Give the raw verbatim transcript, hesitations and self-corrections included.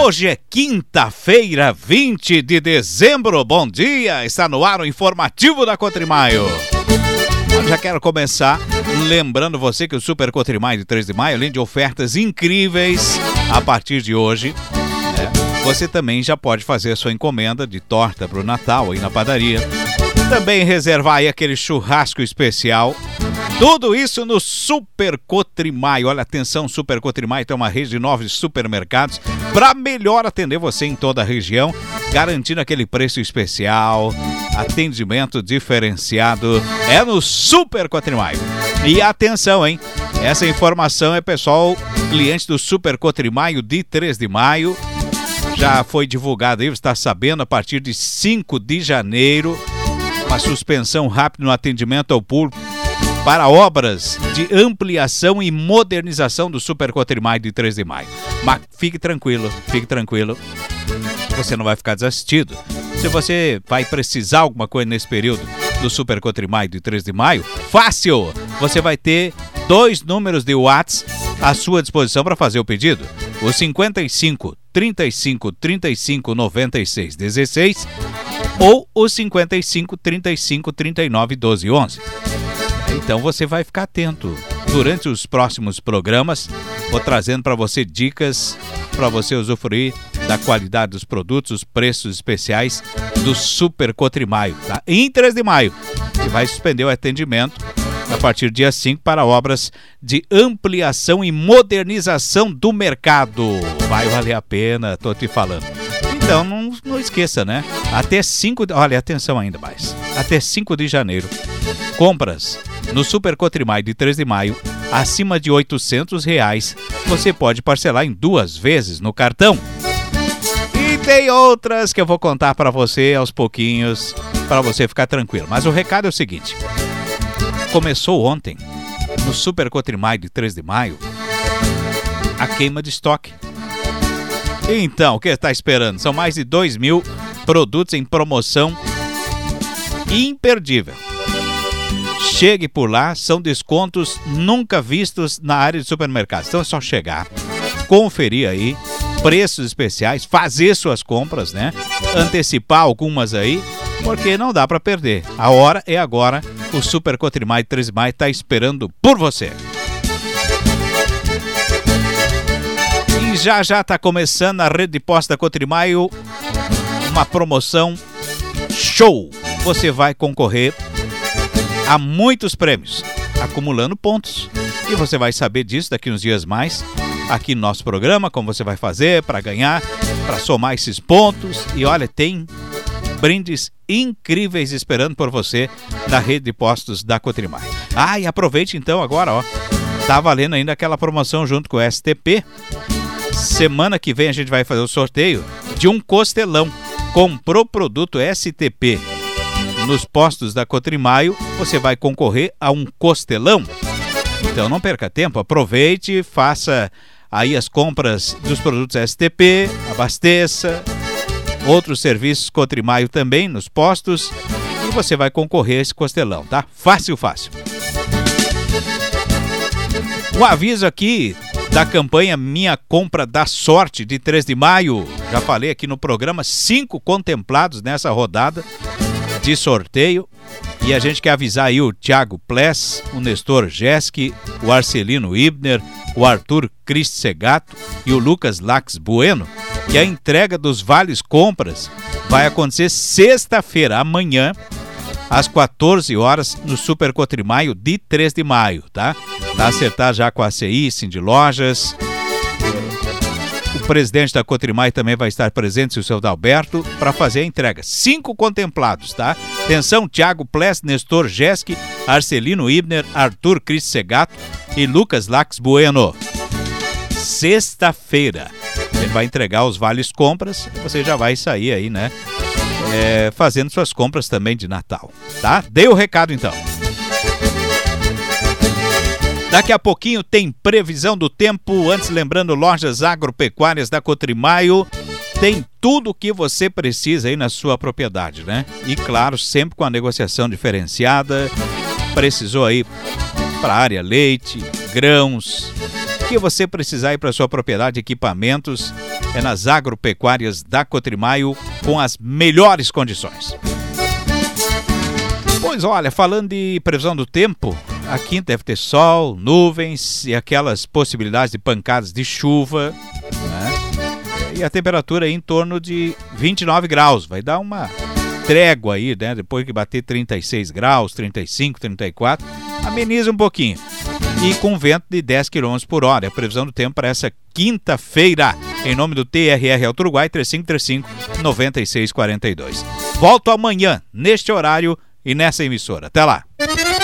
Hoje é quinta-feira, vinte de dezembro. Bom dia, está no ar o informativo da Cotrimaio. Eu já quero começar lembrando você que o Super Cotrimaio de três de maio, além de ofertas incríveis a partir de hoje, né, você também já pode fazer a sua encomenda de torta para o Natal aí na padaria. Também reservar aí aquele churrasco especial. Tudo isso no Super Cotrimaio. Olha, atenção, Super Cotrimaio tem uma rede de nove supermercados para melhor atender você em toda a região, garantindo aquele preço especial, atendimento diferenciado. É no Super Cotrimaio. E atenção, hein? Essa informação é pessoal, cliente do Super Cotrimaio de três de maio. Já foi divulgado aí, você está sabendo, a partir de cinco de janeiro, uma suspensão rápida no atendimento ao público para obras de ampliação e modernização do Super Cotrimaio de três de maio. Mas fique tranquilo, fique tranquilo, você não vai ficar desassistido. Se você vai precisar alguma coisa nesse período do Super Cotrimaio de três de maio, fácil! Você vai ter dois números de WhatsApp à sua disposição para fazer o pedido. O cinquenta e cinco, trinta e cinco, trinta e cinco, noventa e seis, dezesseis ou o cinquenta e cinco, trinta e cinco, trinta e nove, doze, onze. Então você vai ficar atento. Durante os próximos programas, vou trazendo para você dicas para você usufruir da qualidade dos produtos, os preços especiais do Super Cotrimaio, tá? Em três de maio, e vai suspender o atendimento a partir do dia cinco para obras de ampliação e modernização do mercado. Vai valer a pena, tô te falando. Então não, não esqueça, né? Até cinco, olha, atenção ainda mais. Até cinco de janeiro, compras no Super Cotrimaio de três de maio acima de oitocentos reais, você pode parcelar em duas vezes no cartão. E tem outras que eu vou contar para você aos pouquinhos, para você ficar tranquilo. Mas o recado é o seguinte: começou ontem, no Super Cotrimaio de três de maio, a queima de estoque. Então, o que está esperando? São mais de dois mil produtos em promoção imperdível. Chegue por lá, são descontos nunca vistos na área de supermercados. Então é só chegar, conferir aí, preços especiais, fazer suas compras, né? Antecipar algumas aí, porque não dá para perder. A hora é agora, o Super Cotrimaio três de maio está esperando por você. E já já está começando na rede de postos da Cotrimaio uma promoção show. Você vai concorrer a muitos prêmios, acumulando pontos. E você vai saber disso daqui uns dias mais, aqui no nosso programa, como você vai fazer para ganhar, para somar esses pontos. E olha, tem brindes incríveis esperando por você na rede de postos da Cotrimaio. Ah, e aproveite então agora, ó, tá valendo ainda aquela promoção junto com o S T P. Semana que vem a gente vai fazer o sorteio de um costelão. Comprou produto S T P nos postos da Cotrimaio, você vai concorrer a um costelão. Então não perca tempo, aproveite, faça aí as compras dos produtos S T P, abasteça, outros serviços Cotrimaio também nos postos, e você vai concorrer a esse costelão, tá? Fácil, fácil. Um aviso aqui da campanha Minha Compra da Sorte de três de maio. Já falei aqui no programa, cinco contemplados nessa rodada de sorteio, e a gente quer avisar aí o Thiago Pless, o Nestor Jeski, o Arcelino Ibner, o Arthur Crist Segato e o Lucas Lax Bueno, que a entrega dos vales compras vai acontecer sexta-feira, amanhã, às quatorze horas, no Super Cotrimaio de três de maio, tá? Tá acertado já com a A C I, Cindy Lojas. O presidente da Cotrimaio também vai estar presente, o seu Dalberto, para fazer a entrega. Cinco contemplados, tá? Atenção, Thiago Pless, Nestor Jeski, Arcelino Ibner, Arthur Crist Segato e Lucas Lax Bueno. Sexta-feira, ele vai entregar os vales compras, você já vai sair aí, né? É, fazendo suas compras também de Natal, tá? Dei o recado então. Daqui a pouquinho tem previsão do tempo. Antes, lembrando, lojas agropecuárias da Cotrimaio tem tudo o que você precisa aí na sua propriedade, né? E claro, sempre com a negociação diferenciada. Precisou aí para a área leite, grãos, que você precisar ir para sua propriedade, equipamentos, é nas agropecuárias da Cotrimaio com as melhores condições. Pois olha, falando de previsão do tempo, aqui deve ter sol, nuvens e aquelas possibilidades de pancadas de chuva, né? E a temperatura aí em torno de vinte e nove graus, vai dar uma trégua aí, né? Depois que bater trinta e seis graus, trinta e cinco, trinta e quatro, ameniza um pouquinho. E com vento de dez quilômetros por hora. A previsão do tempo para essa quinta-feira. Em nome do T R R Auto Uruguai, três cinco três cinco, nove seis quatro dois. Volto amanhã, neste horário e nessa emissora. Até lá!